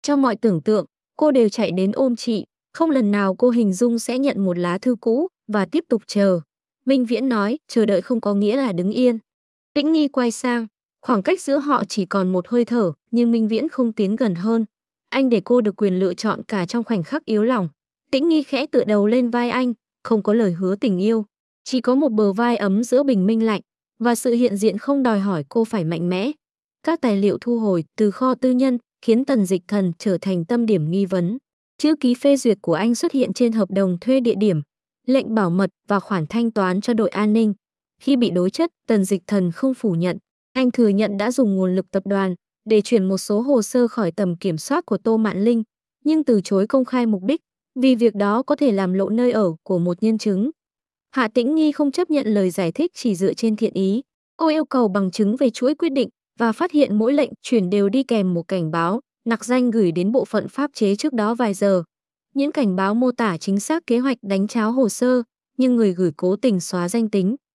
Trong mọi tưởng tượng, cô đều chạy đến ôm chị, không lần nào cô hình dung sẽ nhận một lá thư cũ và tiếp tục chờ. Minh Viễn nói, chờ đợi không có nghĩa là đứng yên. Tĩnh Nghi quay sang, khoảng cách giữa họ chỉ còn một hơi thở, nhưng Minh Viễn không tiến gần hơn. Anh để cô được quyền lựa chọn cả trong khoảnh khắc yếu lòng. Tĩnh Nghi khẽ tựa đầu lên vai anh, không có lời hứa tình yêu, chỉ có một bờ vai ấm giữa bình minh lạnh, và sự hiện diện không đòi hỏi cô phải mạnh mẽ. Các tài liệu thu hồi từ kho tư nhân khiến Tần Dịch Thần trở thành tâm điểm nghi vấn. Chữ ký phê duyệt của anh xuất hiện trên hợp đồng thuê địa điểm, lệnh bảo mật và khoản thanh toán cho đội an ninh. Khi bị đối chất, Tần Dịch Thần không phủ nhận. Anh thừa nhận đã dùng nguồn lực tập đoàn để chuyển một số hồ sơ khỏi tầm kiểm soát của Tô Mạn Linh, nhưng từ chối công khai mục đích, vì việc đó có thể làm lộ nơi ở của một nhân chứng. Hạ Tĩnh Nghi không chấp nhận lời giải thích chỉ dựa trên thiện ý. Cô yêu cầu bằng chứng về chuỗi quyết định và phát hiện mỗi lệnh chuyển đều đi kèm một cảnh báo, nặc danh gửi đến bộ phận pháp chế trước đó vài giờ. Những cảnh báo mô tả chính xác kế hoạch đánh tráo hồ sơ, nhưng người gửi cố tình xóa danh tính.